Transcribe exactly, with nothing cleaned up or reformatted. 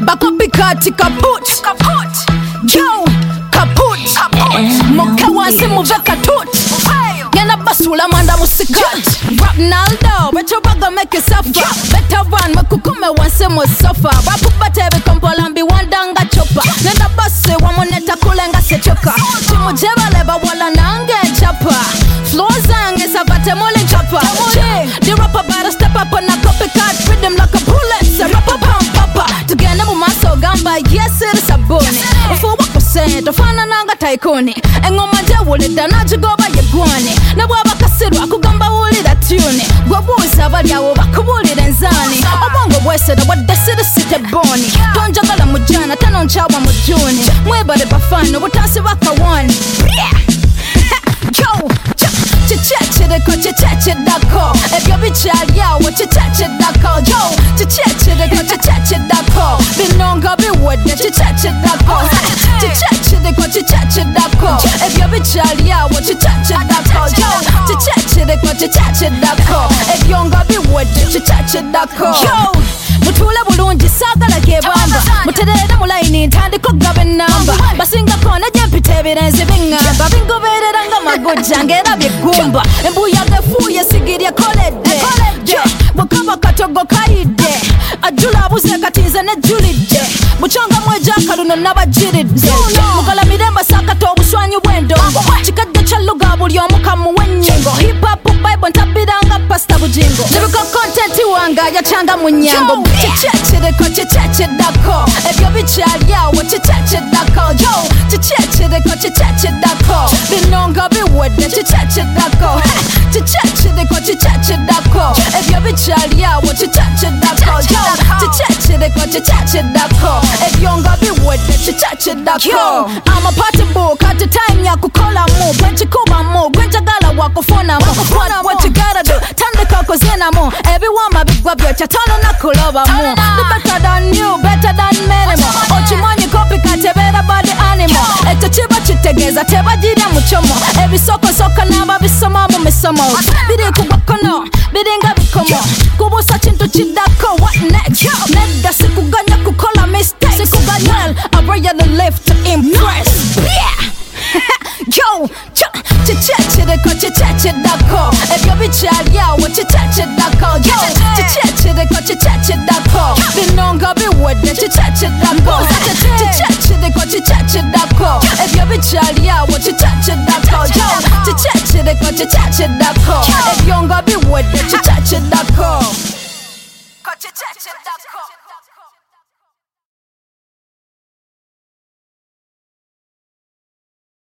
Bakopikati kaput Yo kaput Moke wansi muveka tut Gena basula manda musikat Rap Naldo, retro baga make it suffer Better run, makukume wansi musofa Rapu batebe kompolambi wandanga chopa Nenda basi wamoneta kulenga sechoka Timu jeba leba wala nange chapa Floor zange savate mole chapa The rapper better step up on a copycat rhythm like a bullet Say rapper pump papa Tugenda mu maso gamba yes it is a boni Ufu wako sento fana nanga taikoni Engoma jawulida najigoba yegwani Nebwaba kasirwa kugamba wulida tune Gwabuza balyawo bakubulida enzani Obongo bweseda wadesida site boni Tonjagala mujana tanonchawa mujuni Mwebale bafano butasi bakawani Yo, chichechideko chichechidako Ebyo bichaliawo chichechidako Yo, chichechideko chichechidako Binonga biwede chichechidako Chichechideko chichechidako Ebyo bichaliawo chichechidako Yo, chichechideko chichechidako Ebyonga biwede chichechidako Yo, mutule bulungi sagala gebamba Muterere mulaini ntandiko gabe namba Basinga kona jempite ebirenze bingamba Bingoberera nga magoja ngera byegumba Embuya gefuye sigirye kolede Bukaba katogo kaide Ajula abuze katinze ne julide Buchonga mweja kaluno nabajiridde Mukala miremba sakato obuswanyu bwendongo Chikadde chaluga buli omukamu w'ennyingo Hip hop bible ntabiranga pasta bujingo Nebuka content wanga yachanga mu nyango Chichechideko chichechidako Ebyo bichaliawo chichechidako Yo, chichechideko chichechidako Binonga biwede chichechidako Chichechideko chichechidako Ebyo bichaliawo chichechidako Yo, chichechideko chichechidako Ebyonga biwede chichechidako I'm a party book at the time ya kukola mu Bwenchikuba mu, gwenjagala wakufona mu What, what you gotta do, tandika kozena mu Ebiwama bigwa byocha tono na kuloba mu The better than you, better than many more Ochimonyi copycat ebera body animal Echo chiba chitegeza teba jirya muchomo Ebisoko soka naba bisoma mu misomo Biri kubakono, biri nga bikomo Kubusa chintu chidako, what next? Nega sikuganya kukola mistakes Sikuganya, I really live to impress Yeah Yo, chichechideko chichechidako Ebyo bichaliawo chichechidako Yo, chichechideko chichechidako Binonga biwede chichechidako Chichechideko chichechidako Ebyo bichaliawo chichechidako Yo, chichechideko chichechidako